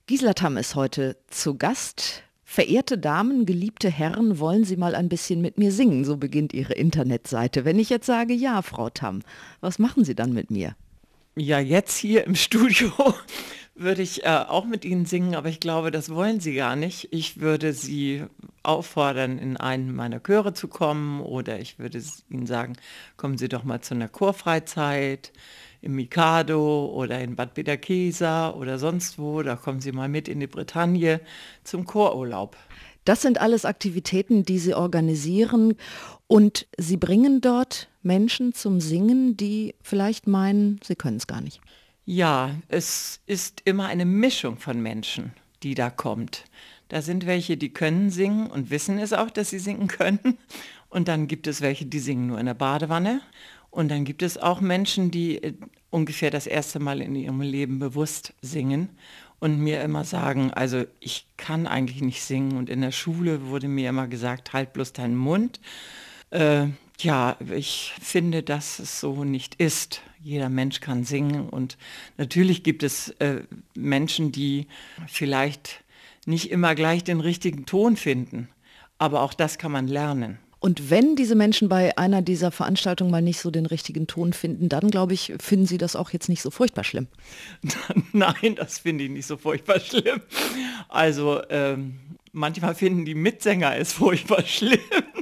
Gisela Tamm ist heute zu Gast. Verehrte Damen, geliebte Herren, wollen Sie mal ein bisschen mit mir singen? So beginnt Ihre Internetseite. Wenn ich jetzt sage, ja, Frau Tamm, was machen Sie dann mit mir? Ja, jetzt hier im Studio würde ich auch mit Ihnen singen, aber ich glaube, das wollen Sie gar nicht. Ich würde Sie auffordern, in einen meiner Chöre zu kommen oder ich würde Ihnen sagen, kommen Sie doch mal zu einer Chorfreizeit im Mikado oder in Bad Bederkesa oder sonst wo. Da kommen Sie mal mit in die Bretagne zum Chorurlaub. Das sind alles Aktivitäten, die Sie organisieren und Sie bringen dort Menschen zum Singen, die vielleicht meinen, sie können es gar nicht. Ja, es ist immer eine Mischung von Menschen, die da kommt. Da sind welche, die können singen und wissen es auch, dass sie singen können. Und dann gibt es welche, die singen nur in der Badewanne. Und dann gibt es auch Menschen, die ungefähr das erste Mal in ihrem Leben bewusst singen und mir immer sagen, also ich kann eigentlich nicht singen. Und in der Schule wurde mir immer gesagt, halt bloß deinen Mund. Äh, ja, ich finde, dass es so nicht ist. Jeder Mensch kann singen und natürlich gibt es Menschen, die vielleicht nicht immer gleich den richtigen Ton finden, aber auch das kann man lernen. Und wenn diese Menschen bei einer dieser Veranstaltungen mal nicht so den richtigen Ton finden, dann glaube ich, finden sie das auch jetzt nicht so furchtbar schlimm. Nein, das finde ich nicht so furchtbar schlimm. Also manchmal finden die Mitsänger es furchtbar schlimm.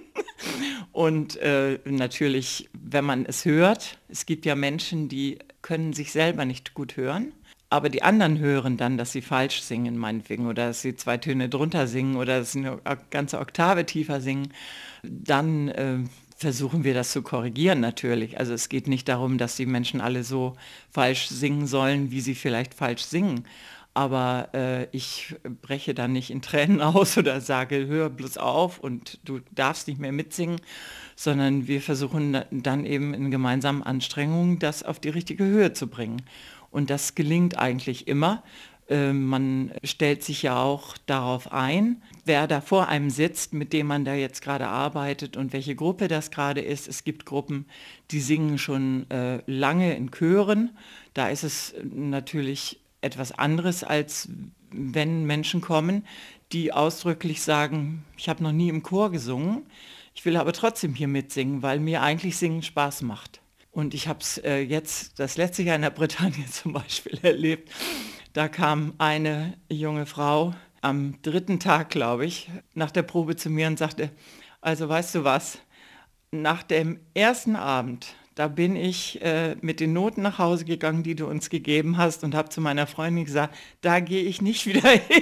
Und natürlich, wenn man es hört, es gibt ja Menschen, die können sich selber nicht gut hören, aber die anderen hören dann, dass sie falsch singen, meinetwegen, oder dass sie zwei Töne drunter singen oder dass sie eine ganze Oktave tiefer singen. Dann versuchen wir das zu korrigieren natürlich. Also es geht nicht darum, dass die Menschen alle so falsch singen sollen, wie sie vielleicht falsch singen. Aber ich breche dann nicht in Tränen aus oder sage, hör bloß auf und du darfst nicht mehr mitsingen, sondern wir versuchen dann eben in gemeinsamen Anstrengungen, das auf die richtige Höhe zu bringen. Und das gelingt eigentlich immer. Man stellt sich ja auch darauf ein, wer da vor einem sitzt, mit dem man da jetzt gerade arbeitet und welche Gruppe das gerade ist. Es gibt Gruppen, die singen schon lange in Chören. Da ist es natürlich etwas anderes, als wenn Menschen kommen, die ausdrücklich sagen, ich habe noch nie im Chor gesungen, ich will aber trotzdem hier mitsingen, weil mir eigentlich Singen Spaß macht. Und ich habe es jetzt das letzte Jahr in der Bretagne zum Beispiel erlebt. Da kam eine junge Frau am dritten Tag, glaube ich, nach der Probe zu mir und sagte, also weißt du was, nach dem ersten Abend, da bin ich mit den Noten nach Hause gegangen, die du uns gegeben hast und habe zu meiner Freundin gesagt, da gehe ich nicht wieder hin.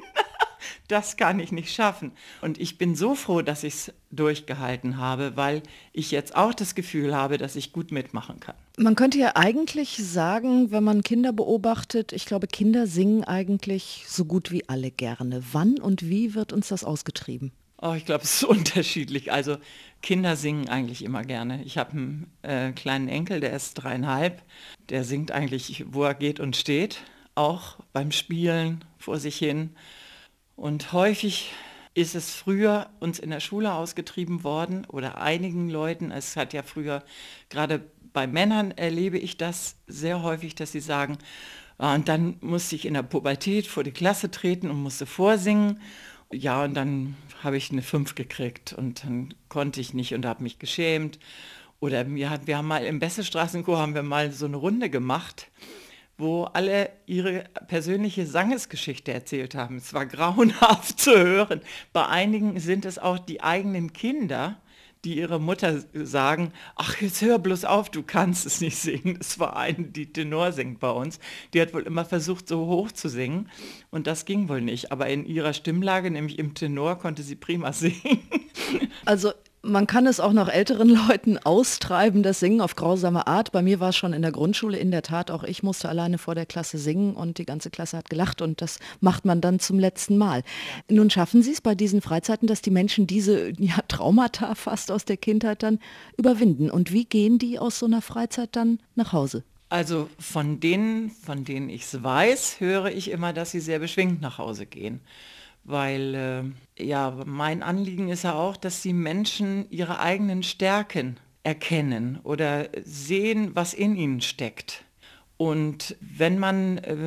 Das kann ich nicht schaffen. Und ich bin so froh, dass ich es durchgehalten habe, weil ich jetzt auch das Gefühl habe, dass ich gut mitmachen kann. Man könnte ja eigentlich sagen, wenn man Kinder beobachtet, ich glaube, Kinder singen eigentlich so gut wie alle gerne. Wann und wie wird uns das ausgetrieben? Oh, ich glaube, es ist unterschiedlich. Also Kinder singen eigentlich immer gerne. Ich habe einen kleinen Enkel, der ist 3,5. Der singt eigentlich, wo er geht und steht, auch beim Spielen vor sich hin. Und häufig ist es früher uns in der Schule ausgetrieben worden oder einigen Leuten. Es hat ja früher, gerade bei Männern erlebe ich das sehr häufig, dass sie sagen, ah, und dann musste ich in der Pubertät vor die Klasse treten und musste vorsingen. Ja, und dann habe ich eine 5 gekriegt und dann konnte ich nicht und habe mich geschämt. Oder wir haben mal im Bessestraßenchor haben wir mal so eine Runde gemacht, wo alle ihre persönliche Sangesgeschichte erzählt haben. Es war grauenhaft zu hören. Bei einigen sind es auch die eigenen Kinder, die ihrer Mutter sagen, ach, jetzt hör bloß auf, du kannst es nicht singen. Es war eine, die Tenor singt bei uns. Die hat wohl immer versucht, so hoch zu singen und das ging wohl nicht. Aber in ihrer Stimmlage, nämlich im Tenor, konnte sie prima singen. Also man kann es auch noch älteren Leuten austreiben, das Singen auf grausame Art. Bei mir war es schon in der Grundschule in der Tat, auch ich musste alleine vor der Klasse singen und die ganze Klasse hat gelacht und das macht man dann zum letzten Mal. Nun schaffen Sie es bei diesen Freizeiten, dass die Menschen diese ja, Traumata fast aus der Kindheit dann überwinden. Und wie gehen die aus so einer Freizeit dann nach Hause? Also von denen ich es weiß, höre ich immer, dass sie sehr beschwingt nach Hause gehen. Weil ja, mein Anliegen ist ja auch, dass die Menschen ihre eigenen Stärken erkennen oder sehen, was in ihnen steckt. Und wenn man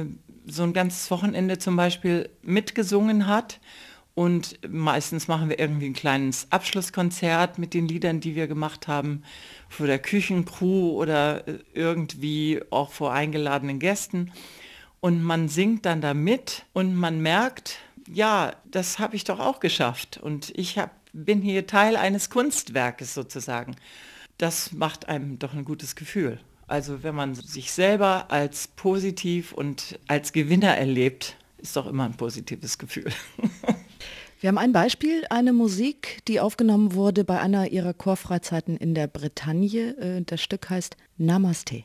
so ein ganzes Wochenende zum Beispiel mitgesungen hat. Und meistens machen wir irgendwie ein kleines Abschlusskonzert mit den Liedern, die wir gemacht haben, vor der Küchencrew oder irgendwie auch vor eingeladenen Gästen. Und man singt dann da mit und man merkt, ja, das habe ich doch auch geschafft. Und bin hier Teil eines Kunstwerkes sozusagen. Das macht einem doch ein gutes Gefühl. Also wenn man sich selber als positiv und als Gewinner erlebt, ist doch immer ein positives Gefühl. Wir haben ein Beispiel, eine Musik, die aufgenommen wurde bei einer ihrer Chorfreizeiten in der Bretagne. Das Stück heißt Namaste.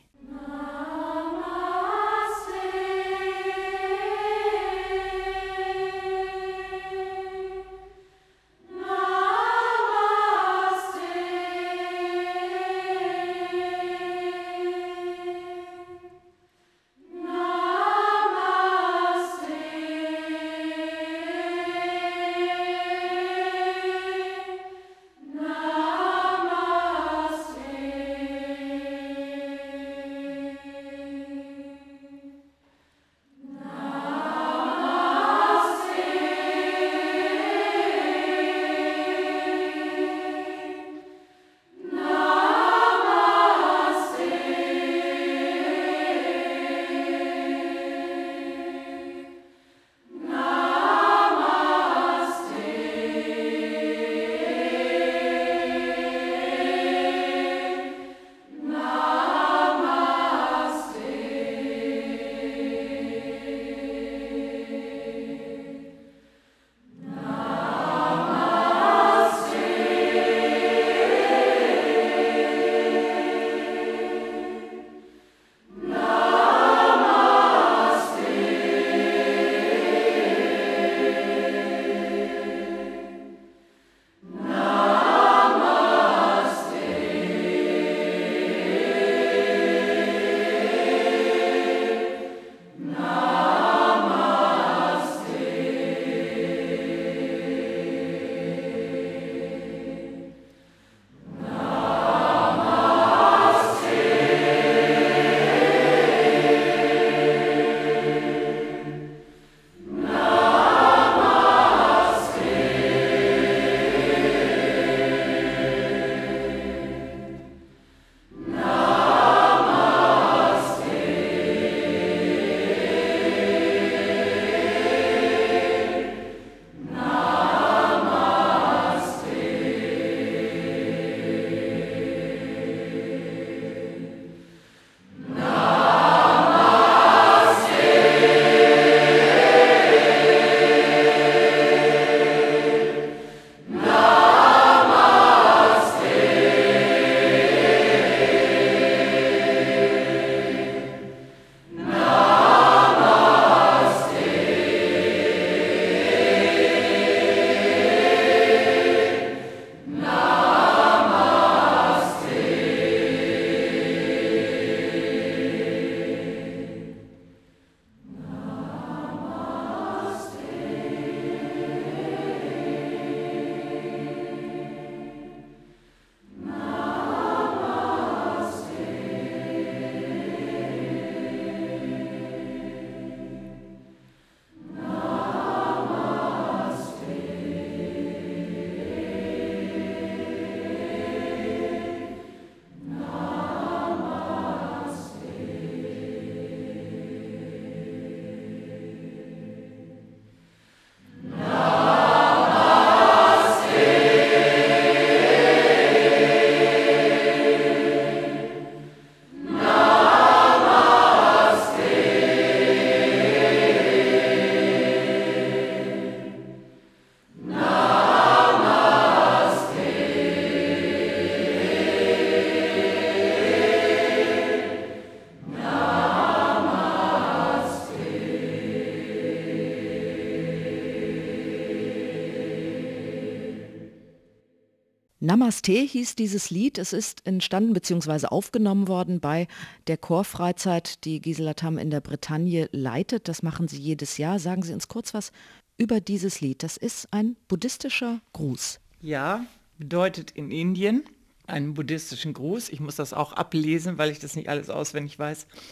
Namaste hieß dieses Lied. Es ist entstanden bzw. aufgenommen worden bei der Chorfreizeit, die Gisela Tamm in der Bretagne leitet. Das machen sie jedes Jahr. Sagen Sie uns kurz was über dieses Lied. Das ist ein buddhistischer Gruß. Ja, bedeutet in Indien einen buddhistischen Gruß. Ich muss das auch ablesen, weil ich das nicht alles auswendig weiß.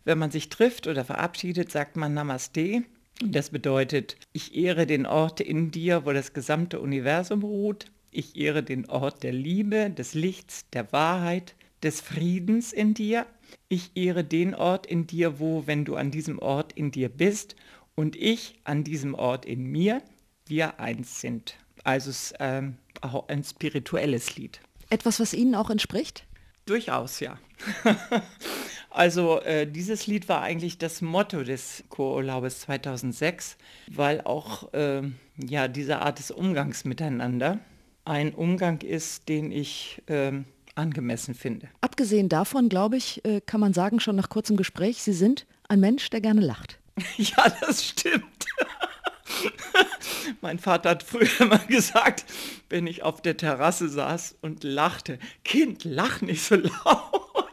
Wenn man sich trifft oder verabschiedet, sagt man Namaste. Das bedeutet, ich ehre den Ort in dir, wo das gesamte Universum ruht. Ich ehre den Ort der Liebe, des Lichts, der Wahrheit, des Friedens in dir. Ich ehre den Ort in dir, wo, wenn du an diesem Ort in dir bist und ich an diesem Ort in mir, wir eins sind. Also es ist auch ein spirituelles Lied. Etwas, was Ihnen auch entspricht? Durchaus, ja. Also dieses Lied war eigentlich das Motto des Chorurlaubes 2006, weil auch diese Art des Umgangs miteinander ein Umgang ist, den ich angemessen finde. Abgesehen davon, glaube ich, kann man sagen, schon nach kurzem Gespräch, Sie sind ein Mensch, der gerne lacht. Ja, das stimmt. Mein Vater hat früher immer gesagt, wenn ich auf der Terrasse saß und lachte, Kind, lach nicht so laut.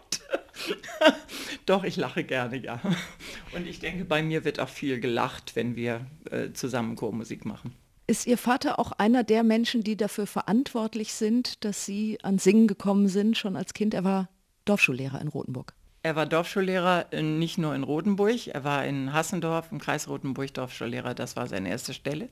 Doch, ich lache gerne, ja. Und ich denke, bei mir wird auch viel gelacht, wenn wir zusammen Chormusik machen. Ist Ihr Vater auch einer der Menschen, die dafür verantwortlich sind, dass Sie ans Singen gekommen sind, schon als Kind? Er war Dorfschullehrer in Rothenburg. Er war Dorfschullehrer nicht nur in Rothenburg, er war in Hassendorf, im Kreis Rothenburg Dorfschullehrer, das war seine erste Stelle.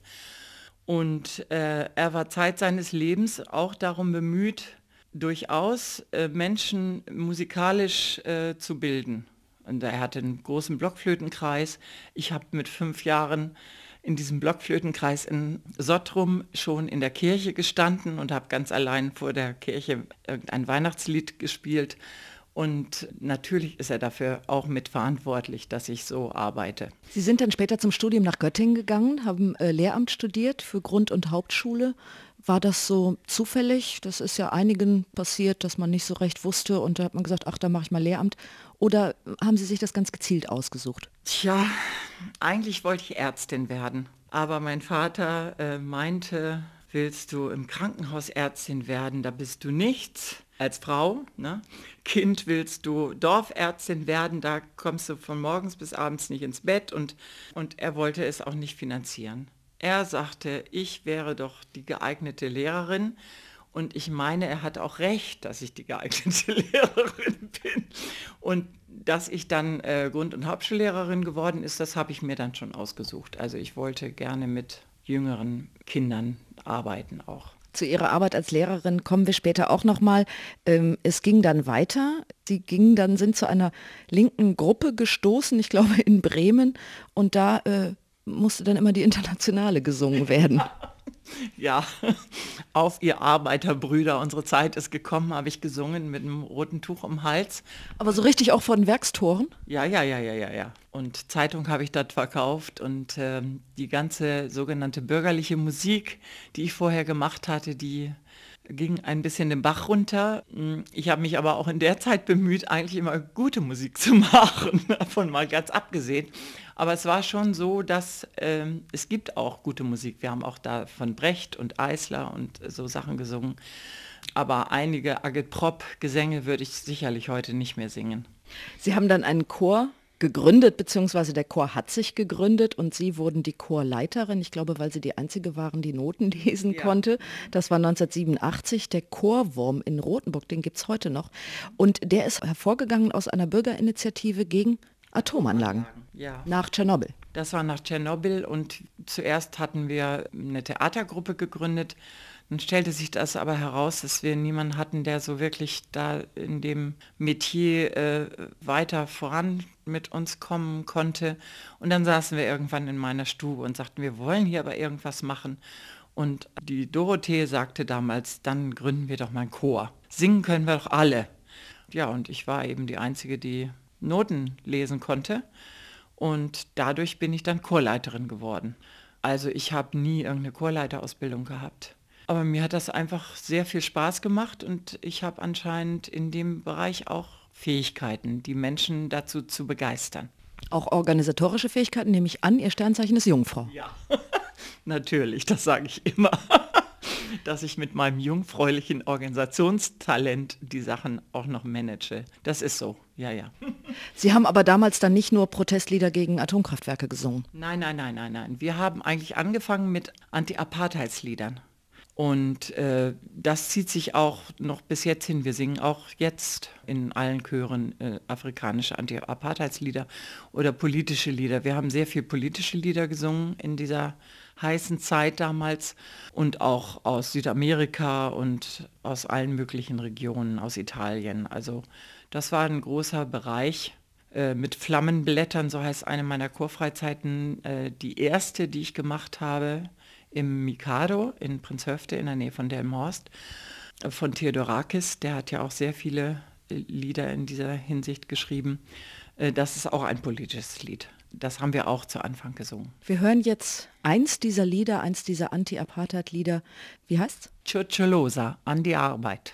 Und er war Zeit seines Lebens auch darum bemüht, durchaus Menschen musikalisch zu bilden. Und er hatte einen großen Blockflötenkreis. Ich habe mit 5 Jahren in diesem Blockflötenkreis in Sottrum schon in der Kirche gestanden und habe ganz allein vor der Kirche irgendein Weihnachtslied gespielt. Und natürlich ist er dafür auch mitverantwortlich, dass ich so arbeite. Sie sind dann später zum Studium nach Göttingen gegangen, haben Lehramt studiert für Grund- und Hauptschule. War das so zufällig? Das ist ja einigen passiert, dass man nicht so recht wusste und da hat man gesagt, ach, da mache ich mal Lehramt. Oder haben Sie sich das ganz gezielt ausgesucht? Tja, eigentlich wollte ich Ärztin werden. Aber mein Vater meinte, willst du im Krankenhaus Ärztin werden, da bist du nichts. Als Frau, ne? Kind, willst du Dorfärztin werden, da kommst du von morgens bis abends nicht ins Bett und er wollte es auch nicht finanzieren. Er sagte, ich wäre doch die geeignete Lehrerin und ich meine, er hat auch recht, dass ich die geeignete Lehrerin bin. Und dass ich dann Grund- und Hauptschullehrerin geworden ist, das habe ich mir dann schon ausgesucht. Also ich wollte gerne mit jüngeren Kindern arbeiten auch. Zu Ihrer Arbeit als Lehrerin kommen wir später auch nochmal. Es ging dann weiter. Sie sind zu einer linken Gruppe gestoßen, ich glaube in Bremen. Und da musste dann immer die Internationale gesungen werden. Ja, auf ihr Arbeiterbrüder, unsere Zeit ist gekommen, habe ich gesungen mit einem roten Tuch um den Hals. Aber so richtig auch von Werkstoren? Ja. Und Zeitung habe ich dort verkauft und die ganze sogenannte bürgerliche Musik, die ich vorher gemacht hatte, die ging ein bisschen den Bach runter. Ich habe mich aber auch in der Zeit bemüht, eigentlich immer gute Musik zu machen, davon mal ganz abgesehen. Aber es war schon so, dass es gibt auch gute Musik. Wir haben auch da von Brecht und Eisler und so Sachen gesungen. Aber einige Agitprop-Gesänge würde ich sicherlich heute nicht mehr singen. Sie haben dann einen Chor gegründet, beziehungsweise der Chor hat sich gegründet und Sie wurden die Chorleiterin. Ich glaube, weil Sie die Einzige waren, die Noten lesen konnte. Das war 1987. Der Chorwurm in Rothenburg, den gibt es heute noch. Und der ist hervorgegangen aus einer Bürgerinitiative gegen Atomanlagen. Ja. Nach Tschernobyl. Das war nach Tschernobyl und zuerst hatten wir eine Theatergruppe gegründet. Dann stellte sich das aber heraus, dass wir niemanden hatten, der so wirklich da in dem Metier weiter voran mit uns kommen konnte. Und dann saßen wir irgendwann in meiner Stube und sagten, wir wollen hier aber irgendwas machen. Und die Dorothee sagte damals, dann gründen wir doch mal einen Chor. Singen können wir doch alle. Ja, und ich war eben die Einzige, die Noten lesen konnte. Und dadurch bin ich dann Chorleiterin geworden. Also ich habe nie irgendeine Chorleiterausbildung gehabt. Aber mir hat das einfach sehr viel Spaß gemacht und ich habe anscheinend in dem Bereich auch Fähigkeiten, die Menschen dazu zu begeistern. Auch organisatorische Fähigkeiten, nehme ich an. Ihr Sternzeichen ist Jungfrau. Ja, natürlich, das sage ich immer. Dass ich mit meinem jungfräulichen Organisationstalent die Sachen auch noch manage. Das ist so, ja. Sie haben aber damals dann nicht nur Protestlieder gegen Atomkraftwerke gesungen. Nein. Wir haben eigentlich angefangen mit Anti-Apartheidsliedern. Und das zieht sich auch noch bis jetzt hin. Wir singen auch jetzt in allen Chören afrikanische Anti-Apartheidslieder oder politische Lieder. Wir haben sehr viel politische Lieder gesungen in dieser heißen Zeit damals und auch aus Südamerika und aus allen möglichen Regionen, aus Italien. Also das war ein großer Bereich. Mit Flammenblättern, so heißt eine meiner Chorfreizeiten, die erste, die ich gemacht habe, im Mikado in Prinzhöfte in der Nähe von Delmenhorst von Theodorakis. Der hat ja auch sehr viele Lieder in dieser Hinsicht geschrieben. Das ist auch ein politisches Lied. Das haben wir auch zu Anfang gesungen. Wir hören jetzt eins dieser Lieder, eins dieser Anti-Apartheid-Lieder. Wie heißt's? Chocholosa, an die Arbeit.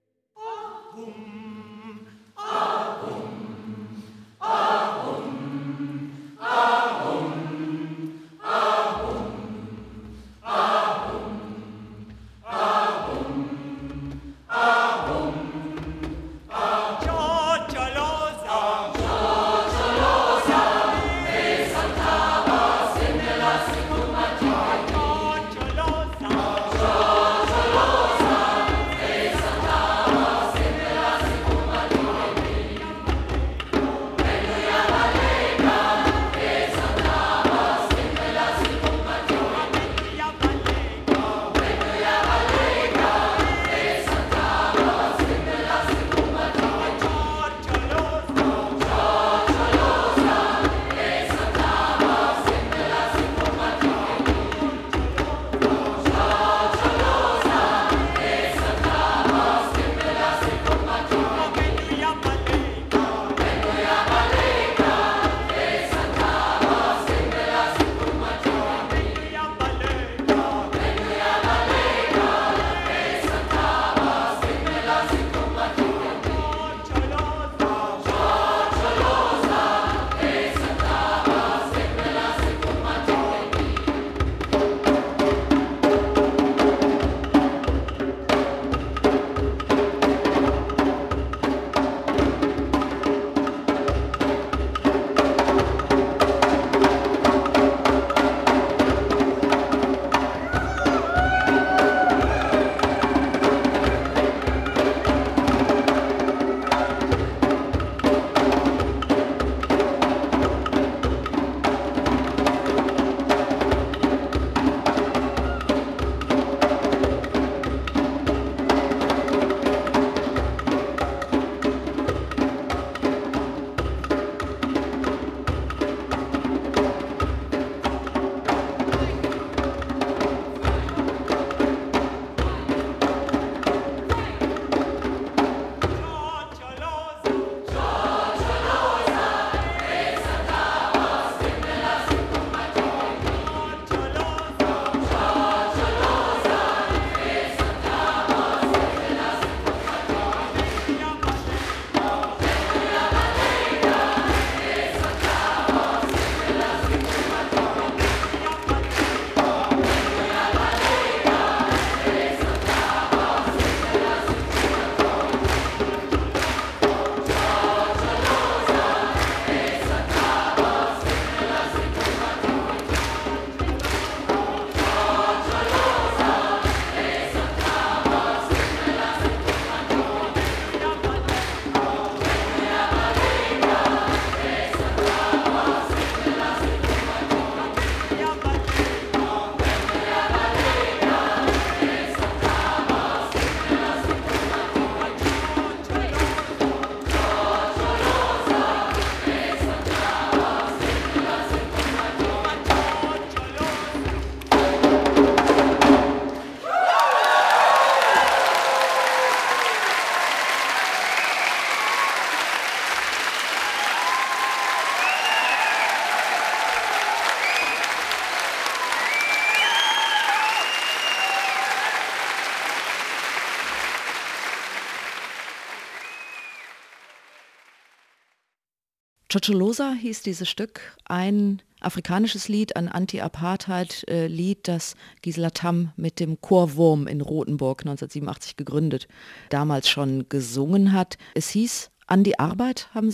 Chocholosa hieß dieses Stück, ein afrikanisches Lied, ein Anti-Apartheid-Lied, das Gisela Tamm mit dem Chor Wurm in Rothenburg 1987 gegründet, damals schon gesungen hat. Es hieß An die Arbeit, haben Sie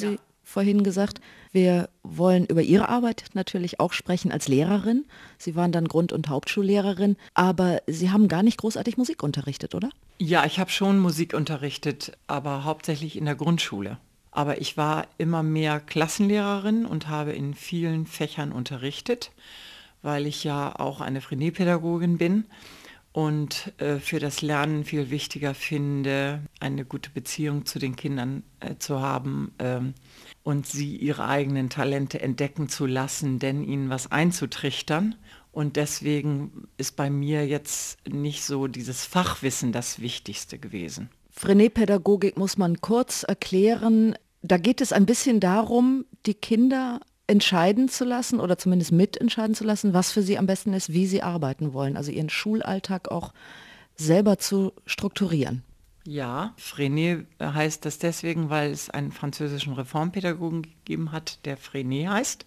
vorhin gesagt. Wir wollen über Ihre Arbeit natürlich auch sprechen als Lehrerin. Sie waren dann Grund- und Hauptschullehrerin, aber Sie haben gar nicht großartig Musik unterrichtet, oder? Ja, ich habe schon Musik unterrichtet, aber hauptsächlich in der Grundschule. Aber ich war immer mehr Klassenlehrerin und habe in vielen Fächern unterrichtet, weil ich ja auch eine Freineepädagogin bin und für das Lernen viel wichtiger finde, eine gute Beziehung zu den Kindern zu haben und sie ihre eigenen Talente entdecken zu lassen, denn ihnen was einzutrichtern. Und deswegen ist bei mir jetzt nicht so dieses Fachwissen das Wichtigste gewesen. Freineepädagogik muss man kurz erklären. Da geht es ein bisschen darum, die Kinder entscheiden zu lassen oder zumindest mitentscheiden zu lassen, was für sie am besten ist, wie sie arbeiten wollen. Also ihren Schulalltag auch selber zu strukturieren. Ja, Freinet heißt das deswegen, weil es einen französischen Reformpädagogen gegeben hat, der Freinet heißt.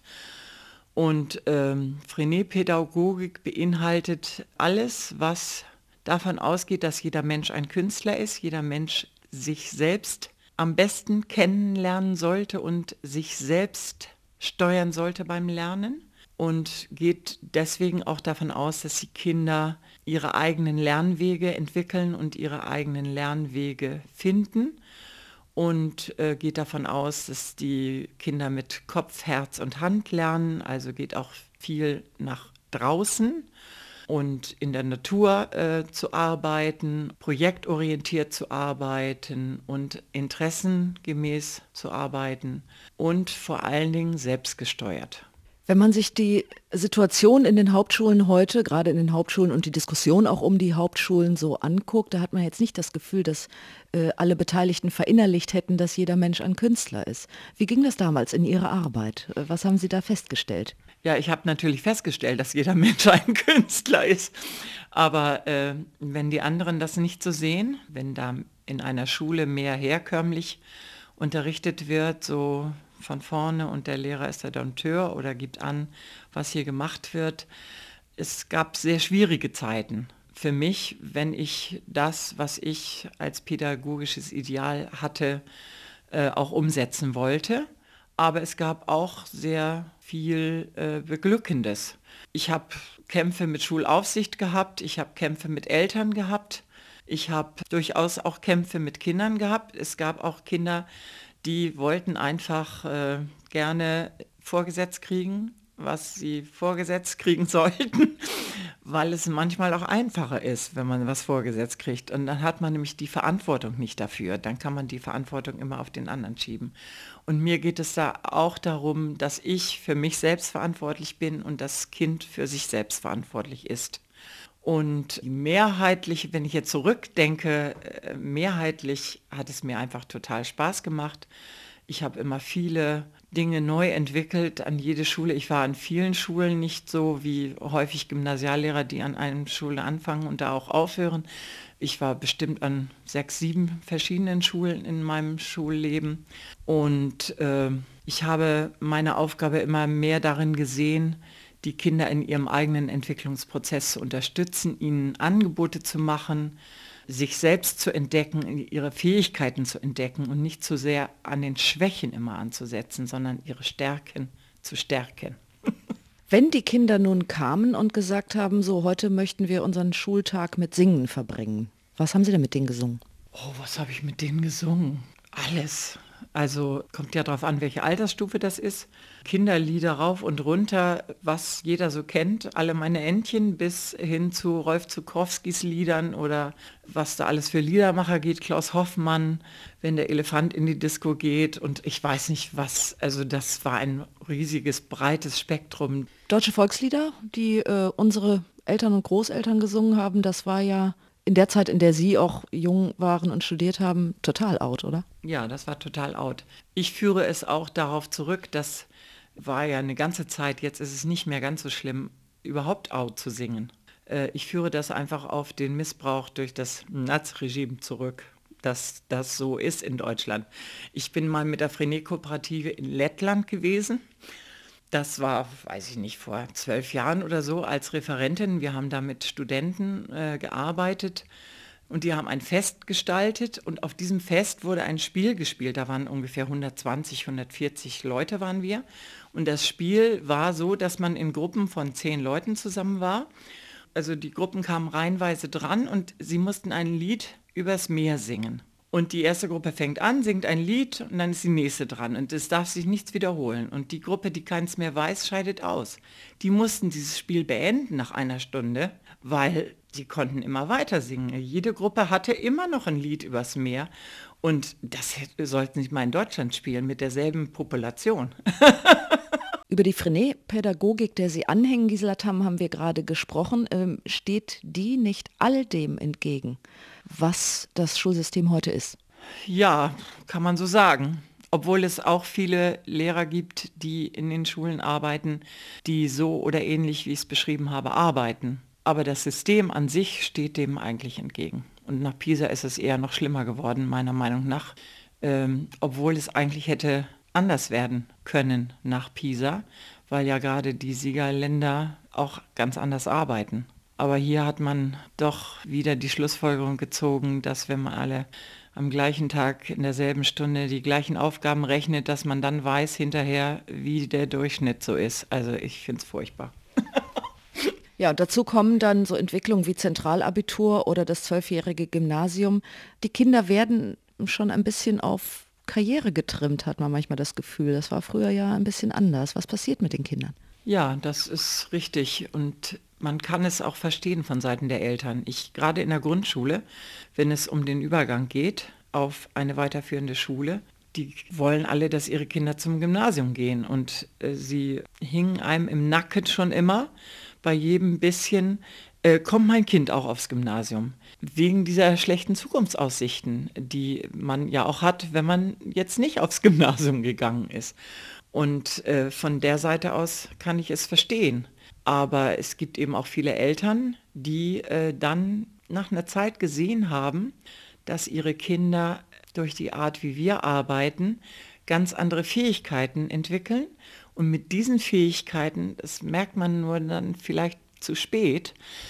Und Freinet-Pädagogik beinhaltet alles, was davon ausgeht, dass jeder Mensch ein Künstler ist, jeder Mensch sich selbst am besten kennenlernen sollte und sich selbst steuern sollte beim Lernen und geht deswegen auch davon aus, dass die Kinder ihre eigenen Lernwege entwickeln und ihre eigenen Lernwege finden und geht davon aus, dass die Kinder mit Kopf, Herz und Hand lernen, also geht auch viel nach draußen und in der Natur zu arbeiten, projektorientiert zu arbeiten und interessengemäß zu arbeiten und vor allen Dingen selbstgesteuert. Wenn man sich die Situation in den Hauptschulen heute, gerade in den Hauptschulen und die Diskussion auch um die Hauptschulen so anguckt, da hat man jetzt nicht das Gefühl, dass alle Beteiligten verinnerlicht hätten, dass jeder Mensch ein Künstler ist. Wie ging das damals in Ihrer Arbeit? Was haben Sie da festgestellt? Ja, ich habe natürlich festgestellt, dass jeder Mensch ein Künstler ist. Aber wenn die anderen das nicht so sehen, wenn da in einer Schule mehr herkömmlich unterrichtet wird, so von vorne und der Lehrer ist der Dompteur oder gibt an, was hier gemacht wird. Es gab sehr schwierige Zeiten für mich, wenn ich das, was ich als pädagogisches Ideal hatte, auch umsetzen wollte. Aber es gab auch sehr viel Beglückendes. Ich habe Kämpfe mit Schulaufsicht gehabt, ich habe Kämpfe mit Eltern gehabt, ich habe durchaus auch Kämpfe mit Kindern gehabt. Es gab auch Kinder, die wollten einfach gerne vorgesetzt kriegen, was sie vorgesetzt kriegen sollten, weil es manchmal auch einfacher ist, wenn man was vorgesetzt kriegt. Und dann hat man nämlich die Verantwortung nicht dafür. Dann kann man die Verantwortung immer auf den anderen schieben. Und mir geht es da auch darum, dass ich für mich selbst verantwortlich bin und das Kind für sich selbst verantwortlich ist. Und mehrheitlich, wenn ich jetzt zurückdenke, mehrheitlich hat es mir einfach total Spaß gemacht. Ich habe immer viele Dinge neu entwickelt an jede Schule. Ich war an vielen Schulen nicht so wie häufig Gymnasiallehrer, die an einer Schule anfangen und da auch aufhören. Ich war bestimmt an 6, 7 verschiedenen Schulen in meinem Schulleben. Und ich habe meine Aufgabe immer mehr darin gesehen, die Kinder in ihrem eigenen Entwicklungsprozess zu unterstützen, ihnen Angebote zu machen, sich selbst zu entdecken, ihre Fähigkeiten zu entdecken und nicht zu sehr an den Schwächen immer anzusetzen, sondern ihre Stärken zu stärken. Wenn die Kinder nun kamen und gesagt haben, so heute möchten wir unseren Schultag mit Singen verbringen, was haben Sie denn mit denen gesungen? Oh, was habe ich mit denen gesungen? Alles. Also kommt ja darauf an, welche Altersstufe das ist. Kinderlieder rauf und runter, was jeder so kennt. Alle meine Entchen bis hin zu Rolf Zuckowskis Liedern oder was da alles für Liedermacher geht. Klaus Hoffmann, wenn der Elefant in die Disco geht und ich weiß nicht was. Also das war ein riesiges, breites Spektrum. Deutsche Volkslieder, die unsere Eltern und Großeltern gesungen haben, das war ja in der Zeit, in der Sie auch jung waren und studiert haben, total out, oder? Ja, das war total out. Ich führe es auch darauf zurück, das war ja eine ganze Zeit, jetzt ist es nicht mehr ganz so schlimm, überhaupt out zu singen. Ich führe das einfach auf den Missbrauch durch das Naziregime zurück, dass das so ist in Deutschland. Ich bin mal mit der Freinet-Kooperative in Lettland gewesen. Das war, weiß ich nicht, vor 12 Jahren oder so als Referentin. Wir haben da mit Studenten gearbeitet, Und die haben ein Fest gestaltet und auf diesem Fest wurde ein Spiel gespielt. Da waren ungefähr 120, 140 Leute waren wir. Und das Spiel war so, dass man in Gruppen von 10 Leuten zusammen war. Also die Gruppen kamen reihenweise dran und sie mussten ein Lied übers Meer singen. Und die erste Gruppe fängt an, singt ein Lied und dann ist die nächste dran. Und es darf sich nichts wiederholen. Und die Gruppe, die keins mehr weiß, scheidet aus. Die mussten dieses Spiel beenden nach einer Stunde, weil sie konnten immer weiter singen. Jede Gruppe hatte immer noch ein Lied übers Meer. Und das sollten sie mal in Deutschland spielen mit derselben Population. Über die Freinet-Pädagogik, der Sie anhängen, Gisela Tamm, haben wir gerade gesprochen. Steht die nicht all dem entgegen, was das Schulsystem heute ist? Ja, kann man so sagen. Obwohl es auch viele Lehrer gibt, die in den Schulen arbeiten, die so oder ähnlich, wie ich es beschrieben habe, arbeiten. Aber das System an sich steht dem eigentlich entgegen. Und nach Pisa ist es eher noch schlimmer geworden, meiner Meinung nach. Obwohl es eigentlich hätte anders werden können nach Pisa, weil ja gerade die Siegerländer auch ganz anders arbeiten. Aber hier hat man doch wieder die Schlussfolgerung gezogen, dass wenn man alle am gleichen Tag in derselben Stunde die gleichen Aufgaben rechnet, dass man dann weiß hinterher, wie der Durchschnitt so ist. Also ich finde es furchtbar. Ja, dazu kommen dann so Entwicklungen wie Zentralabitur oder das 12-jährige Gymnasium. Die Kinder werden schon ein bisschen auf Karriere getrimmt, hat man manchmal das Gefühl. Das war früher ja ein bisschen anders. Was passiert mit den Kindern? Ja, das ist richtig und man kann es auch verstehen von Seiten der Eltern. Gerade in der Grundschule, wenn es um den Übergang geht auf eine weiterführende Schule, die wollen alle, dass ihre Kinder zum Gymnasium gehen und sie hingen einem im Nacken schon immer bei jedem bisschen, kommt mein Kind auch aufs Gymnasium. Wegen dieser schlechten Zukunftsaussichten, die man ja auch hat, wenn man jetzt nicht aufs Gymnasium gegangen ist. Und von der Seite aus kann ich es verstehen. Aber es gibt eben auch viele Eltern, die dann nach einer Zeit gesehen haben, dass ihre Kinder durch die Art, wie wir arbeiten, ganz andere Fähigkeiten entwickeln. Und mit diesen Fähigkeiten, das merkt man nur dann vielleicht zu spät,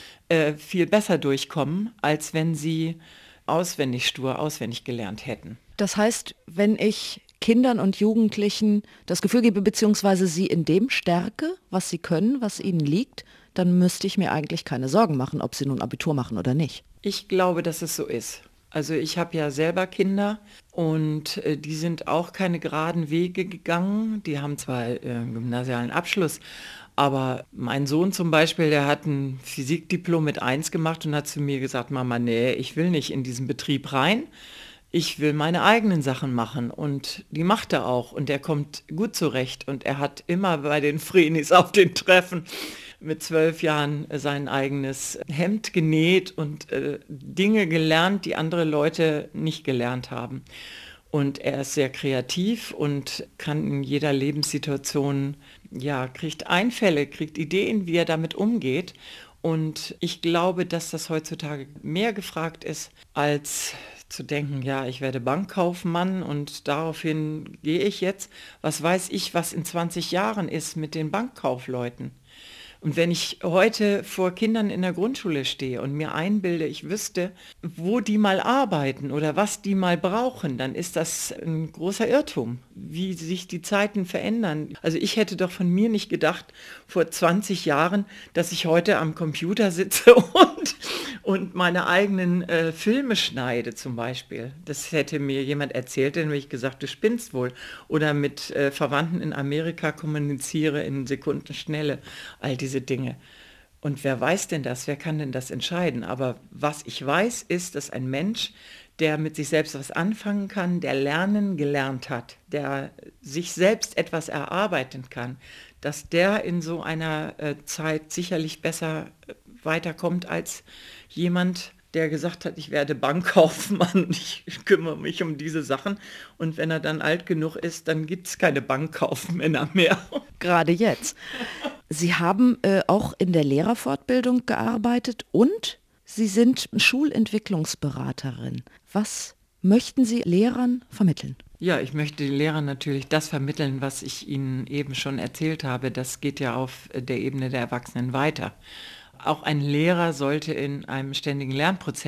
viel besser durchkommen, als wenn sie auswendig gelernt hätten. Das heißt, wenn ich Kindern und Jugendlichen das Gefühl gebe, beziehungsweise sie in dem stärke, was sie können, was ihnen liegt, dann müsste ich mir eigentlich keine Sorgen machen, ob sie nun Abitur machen oder nicht. Ich glaube, dass es so ist. Also ich habe ja selber Kinder und die sind auch keine geraden Wege gegangen. Die haben zwar einen gymnasialen Abschluss, aber mein Sohn zum Beispiel, der hat ein Physikdiplom mit 1 gemacht und hat zu mir gesagt, Mama, nee, ich will nicht in diesen Betrieb rein. Ich will meine eigenen Sachen machen und die macht er auch und er kommt gut zurecht und er hat immer bei den Vrenis auf den Treffen mit 12 Jahren sein eigenes Hemd genäht und Dinge gelernt, die andere Leute nicht gelernt haben. Und er ist sehr kreativ und kann in jeder Lebenssituation, ja, kriegt Einfälle, kriegt Ideen, wie er damit umgeht. Und ich glaube, dass das heutzutage mehr gefragt ist, als zu denken, ja, ich werde Bankkaufmann und daraufhin gehe ich jetzt. Was weiß ich, was in 20 Jahren ist mit den Bankkaufleuten? Und wenn ich heute vor Kindern in der Grundschule stehe und mir einbilde, ich wüsste, wo die mal arbeiten oder was die mal brauchen, dann ist das ein großer Irrtum, wie sich die Zeiten verändern. Also ich hätte doch von mir nicht gedacht, vor 20 Jahren, dass ich heute am Computer sitze und meine eigenen Filme schneide zum Beispiel. Das hätte mir jemand erzählt, dann hätte ich gesagt, du spinnst wohl. Oder mit Verwandten in Amerika kommuniziere in Sekundenschnelle. All diese Dinge. Und wer weiß denn das? Wer kann denn das entscheiden? Aber was ich weiß, ist, dass ein Mensch, der mit sich selbst was anfangen kann, der lernen gelernt hat, der sich selbst etwas erarbeiten kann, dass der in so einer Zeit sicherlich besser weiterkommt als jemand, der gesagt hat, ich werde Bankkaufmann, ich kümmere mich um diese Sachen. Und wenn er dann alt genug ist, dann gibt es keine Bankkaufmänner mehr. Gerade jetzt. Sie haben auch in der Lehrerfortbildung gearbeitet und Sie sind Schulentwicklungsberaterin. Was möchten Sie Lehrern vermitteln? Ja, ich möchte den Lehrern natürlich das vermitteln, was ich Ihnen eben schon erzählt habe. Das geht ja auf der Ebene der Erwachsenen weiter. Auch ein Lehrer sollte in einem ständigen Lernprozess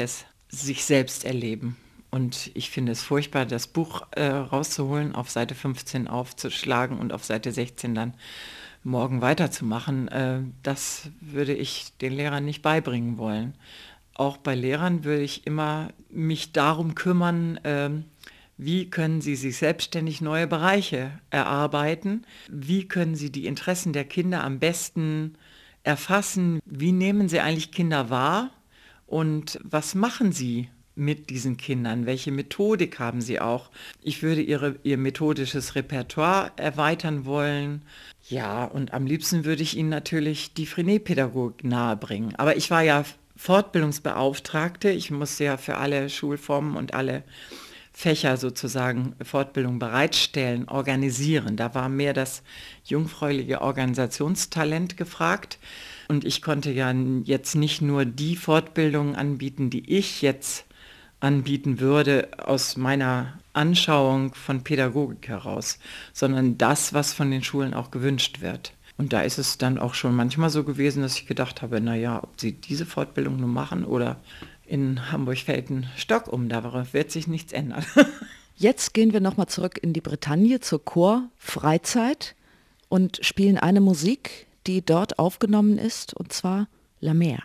sich selbst erleben. Und ich finde es furchtbar, das Buch rauszuholen, auf Seite 15 aufzuschlagen und auf Seite 16 dann morgen weiterzumachen. Das würde ich den Lehrern nicht beibringen wollen. Auch bei Lehrern würde ich immer mich darum kümmern, wie können sie sich selbstständig neue Bereiche erarbeiten? Wie können sie die Interessen der Kinder am besten erfassen? Wie nehmen sie eigentlich Kinder wahr? Und was machen sie mit diesen Kindern? Welche Methodik haben sie auch? Ich würde ihr methodisches Repertoire erweitern wollen. Ja, und am liebsten würde ich ihnen natürlich die Freinet-Pädagogik nahebringen. Aber ich war ja Fortbildungsbeauftragte. Ich musste ja für alle Schulformen und alle Fächer sozusagen Fortbildung bereitstellen, organisieren. Da war mehr das jungfräuliche Organisationstalent gefragt. Und ich konnte ja jetzt nicht nur die Fortbildungen anbieten, die ich jetzt anbieten würde aus meiner Anschauung von Pädagogik heraus, sondern das, was von den Schulen auch gewünscht wird. Und da ist es dann auch schon manchmal so gewesen, dass ich gedacht habe, naja, ob sie diese Fortbildung nur machen oder in Hamburg fällt ein Stock um, da wird sich nichts ändern. Jetzt gehen wir nochmal zurück in die Bretagne zur Chorfreizeit und spielen eine Musik, die dort aufgenommen ist, und zwar La Mer.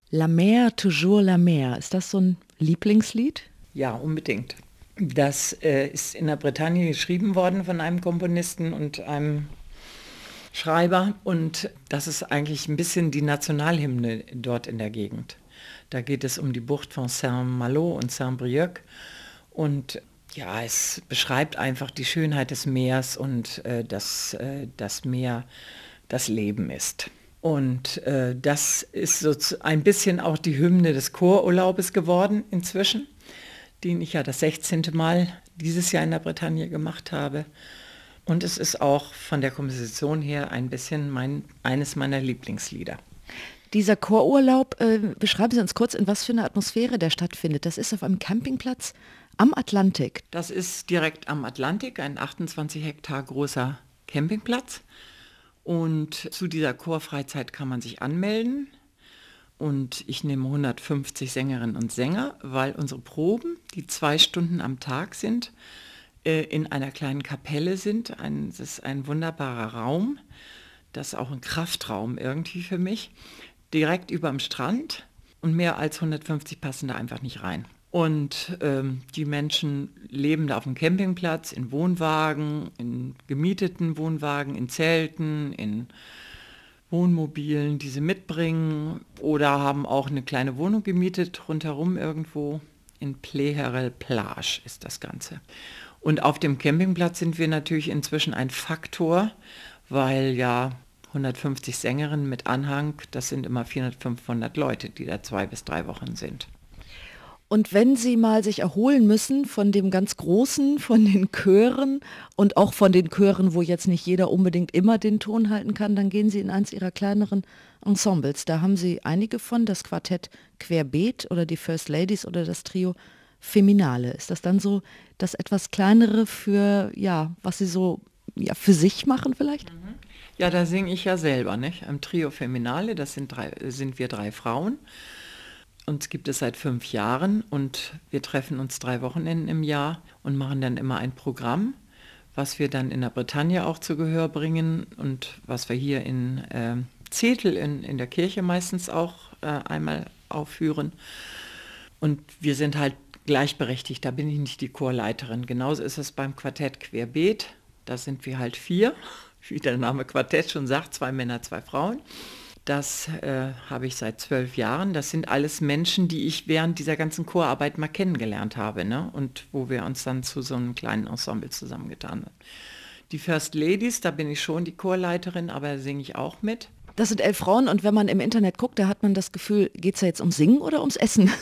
La mer, toujours la mer. Ist das so ein Lieblingslied? Ja, unbedingt. Das ist in der Bretagne geschrieben worden von einem Komponisten und einem Schreiber und das ist eigentlich ein bisschen die Nationalhymne dort in der Gegend. Da geht es um die Bucht von Saint-Malo und Saint-Brieuc und ja, es beschreibt einfach die Schönheit des Meeres und dass das Meer das Leben ist. Und das ist so ein bisschen auch die Hymne des Chorurlaubes geworden inzwischen, den ich ja das 16. Mal dieses Jahr in der Bretagne gemacht habe. Und es ist auch von der Komposition her ein bisschen eines meiner Lieblingslieder. Dieser Chorurlaub, beschreiben Sie uns kurz, in was für einer Atmosphäre der stattfindet. Das ist auf einem Campingplatz am Atlantik. Das ist direkt am Atlantik, ein 28 Hektar großer Campingplatz. Und zu dieser Chorfreizeit kann man sich anmelden. Und ich nehme 150 Sängerinnen und Sänger, weil unsere Proben, die 2 Stunden am Tag sind, in einer kleinen Kapelle sind. Das ist ein wunderbarer Raum, das ist auch ein Kraftraum irgendwie für mich, direkt über dem Strand und mehr als 150 passen da einfach nicht rein. Und die Menschen leben da auf dem Campingplatz, in Wohnwagen, in gemieteten Wohnwagen, in Zelten, in Wohnmobilen, die sie mitbringen oder haben auch eine kleine Wohnung gemietet, rundherum irgendwo. In Pleherel-Plage ist das Ganze. Und auf dem Campingplatz sind wir natürlich inzwischen ein Faktor, weil ja 150 Sängerinnen mit Anhang, das sind immer 400, 500 Leute, die da 2 bis 3 Wochen sind. Und wenn Sie mal sich erholen müssen von dem ganz Großen, von den Chören und auch von den Chören, wo jetzt nicht jeder unbedingt immer den Ton halten kann, dann gehen Sie in eins Ihrer kleineren Ensembles. Da haben Sie einige von, das Quartett Querbeet oder die First Ladies oder das Trio Feminale. Ist das dann so das etwas kleinere für, ja, was Sie so für sich machen vielleicht? Ja, da singe ich ja selber, nicht? Am Trio Feminale, das sind wir 3 Frauen. Uns gibt es seit 5 Jahren und wir treffen uns 3 Wochenenden im Jahr und machen dann immer ein Programm, was wir dann in der Bretagne auch zu Gehör bringen und was wir hier in Zetel in der Kirche meistens auch einmal aufführen. Und wir sind halt gleichberechtigt, da bin ich nicht die Chorleiterin. Genauso ist es beim Quartett Querbeet, da sind wir halt 4, wie der Name Quartett schon sagt, 2 Männer, 2 Frauen. Das habe ich seit 12 Jahren. Das sind alles Menschen, die ich während dieser ganzen Chorarbeit mal kennengelernt habe, ne? Und wo wir uns dann zu so einem kleinen Ensemble zusammengetan haben. Die First Ladies, da bin ich schon die Chorleiterin, aber da singe ich auch mit. Das sind 11 Frauen und wenn man im Internet guckt, da hat man das Gefühl, geht es ja jetzt ums Singen oder ums Essen?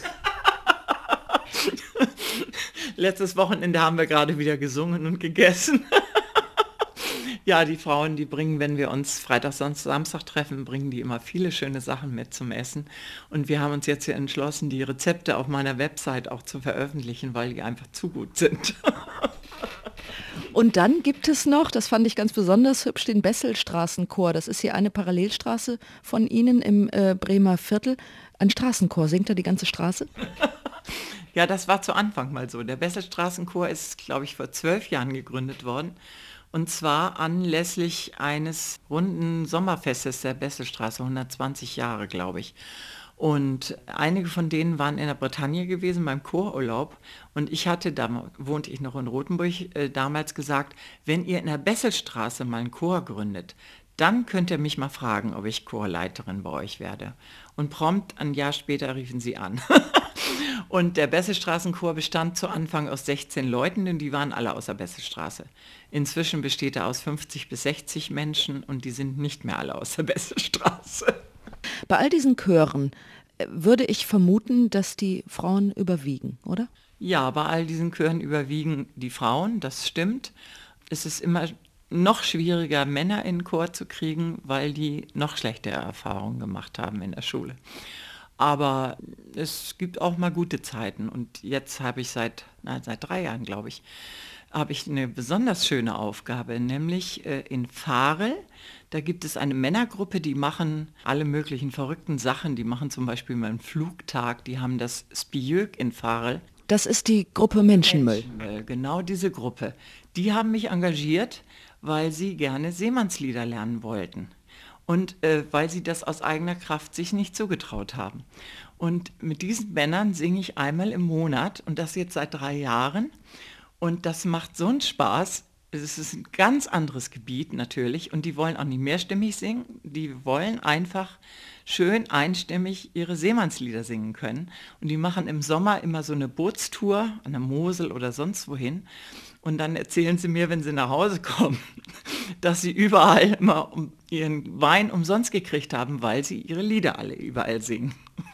Letztes Wochenende haben wir gerade wieder gesungen und gegessen. Ja, die Frauen, die bringen, wenn wir uns Freitag, Samstag treffen, bringen die immer viele schöne Sachen mit zum Essen. Und wir haben uns jetzt hier entschlossen, die Rezepte auf meiner Website auch zu veröffentlichen, weil die einfach zu gut sind. Und dann gibt es noch, das fand ich ganz besonders hübsch, den Besselstraßenchor. Das ist hier eine Parallelstraße von Ihnen im Bremer Viertel. Ein Straßenchor, singt da die ganze Straße? Ja, das war zu Anfang mal so. Der Besselstraßenchor ist, glaube ich, vor 12 Jahren gegründet worden. Und zwar anlässlich eines runden Sommerfestes der Besselstraße, 120 Jahre, glaube ich. Und einige von denen waren in der Bretagne gewesen beim Chorurlaub. Und ich hatte, da wohnte ich noch in Rothenburg, damals gesagt, wenn ihr in der Besselstraße mal einen Chor gründet, dann könnt ihr mich mal fragen, ob ich Chorleiterin bei euch werde. Und prompt ein Jahr später riefen sie an. Und der Besselstraßenchor bestand zu Anfang aus 16 Leuten und die waren alle aus der Besselstraße. Inzwischen besteht er aus 50 bis 60 Menschen und die sind nicht mehr alle aus der Besselstraße. Bei all diesen Chören würde ich vermuten, dass die Frauen überwiegen, oder? Ja, bei all diesen Chören überwiegen die Frauen, das stimmt. Es ist immer noch schwieriger, Männer in den Chor zu kriegen, weil die noch schlechtere Erfahrungen gemacht haben in der Schule. Aber es gibt auch mal gute Zeiten und jetzt habe ich seit 3 Jahren, glaube ich, habe ich eine besonders schöne Aufgabe, nämlich in Varel. Da gibt es eine Männergruppe, die machen alle möglichen verrückten Sachen. Die machen zum Beispiel mal einen Flugtag, die haben das Spijöck in Varel. Das ist die Gruppe Menschenmüll. Genau diese Gruppe. Die haben mich engagiert, weil sie gerne Seemannslieder lernen wollten. und weil sie das aus eigener Kraft sich nicht zugetraut haben. Und mit diesen Männern singe ich einmal im Monat und das jetzt seit 3 Jahren. Und das macht so einen Spaß. Es ist ein ganz anderes Gebiet natürlich und die wollen auch nicht mehrstimmig singen. Die wollen einfach schön einstimmig ihre Seemannslieder singen können. Und die machen im Sommer immer so eine Bootstour an der Mosel oder sonst wohin. Und dann erzählen sie mir, wenn sie nach Hause kommen, dass sie überall immer ihren Wein umsonst gekriegt haben, weil sie ihre Lieder alle überall singen.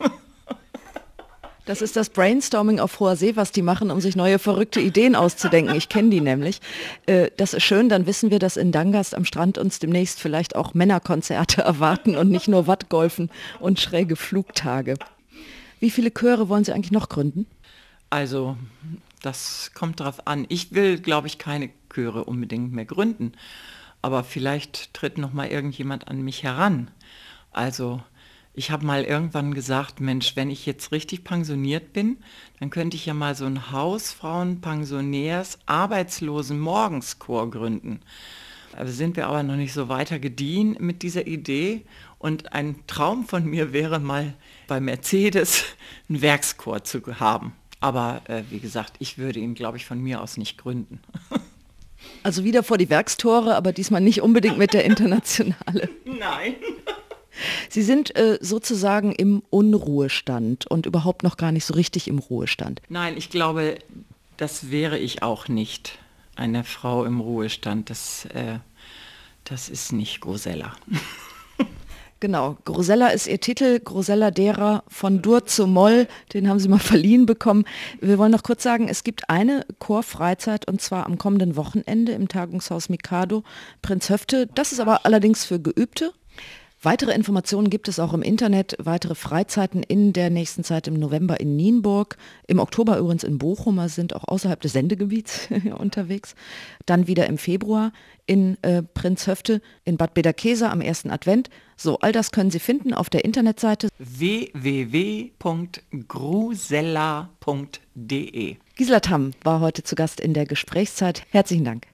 Das ist das Brainstorming auf hoher See, was die machen, um sich neue verrückte Ideen auszudenken. Ich kenne die nämlich. Das ist schön, dann wissen wir, dass in Dangast am Strand uns demnächst vielleicht auch Männerkonzerte erwarten und nicht nur Wattgolfen und schräge Flugtage. Wie viele Chöre wollen Sie eigentlich noch gründen? Also, das kommt drauf an. Ich will, glaube ich, keine Chöre unbedingt mehr gründen. Aber vielleicht tritt noch mal irgendjemand an mich heran. Also, ich habe mal irgendwann gesagt, Mensch, wenn ich jetzt richtig pensioniert bin, dann könnte ich ja mal so ein Hausfrauen-Pensionärs-Arbeitslosen-Morgenschor gründen. Also sind wir aber noch nicht so weiter gediehen mit dieser Idee. Und ein Traum von mir wäre mal bei Mercedes einen Werkschor zu haben. Aber wie gesagt, ich würde ihn, glaube ich, von mir aus nicht gründen. Also wieder vor die Werkstore, aber diesmal nicht unbedingt mit der Internationale. Nein. Sie sind sozusagen im Unruhestand und überhaupt noch gar nicht so richtig im Ruhestand. Nein, ich glaube, das wäre ich auch nicht. Eine Frau im Ruhestand, das ist nicht Grosella. Genau, Grosella ist ihr Titel, Grosella derer von Dur zu Moll, den haben Sie mal verliehen bekommen. Wir wollen noch kurz sagen, es gibt eine Chorfreizeit und zwar am kommenden Wochenende im Tagungshaus Mikado, Prinzhöfte. Das ist aber allerdings für Geübte. Weitere Informationen gibt es auch im Internet, weitere Freizeiten in der nächsten Zeit im November in Nienburg, im Oktober übrigens in Bochum, wir sind auch außerhalb des Sendegebiets unterwegs, dann wieder im Februar in Prinzhöfte, in Bad Bederkesa am 1. Advent. So, all das können Sie finden auf der Internetseite www.grusella.de. Gisela Tamm war heute zu Gast in der Gesprächszeit. Herzlichen Dank.